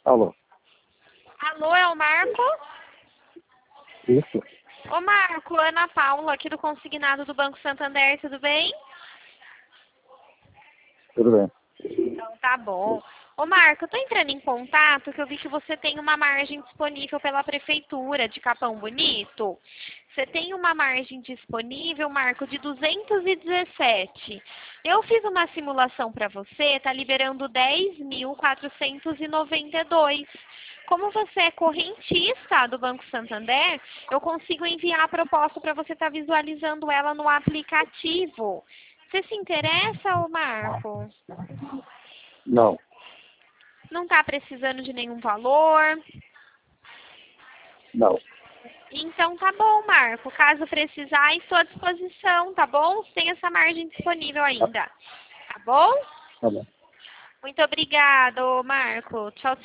Alô? Alô, é o Marco? Isso? Ô Marco, Ana Paula, aqui do Consignado do Banco Santander, tudo bem? Tudo bem. Então tá bom. Ô Marco, eu tô entrando em contato que eu vi que você tem uma margem disponível pela Prefeitura de Capão Bonito. Você tem uma margem disponível, Marco, de 217. Eu fiz uma simulação para você, tá liberando 10.492. Como você é correntista do Banco Santander, eu consigo enviar a proposta para você estar visualizando ela no aplicativo. Você se interessa, ô Marco? Não. Não está precisando de nenhum valor? Não. Então tá bom, Marco. Caso precisar, estou à disposição, tá bom? Tem essa margem disponível Tá, ainda. Tá bom? tá bom. Muito obrigada, ô Marco. Tchau,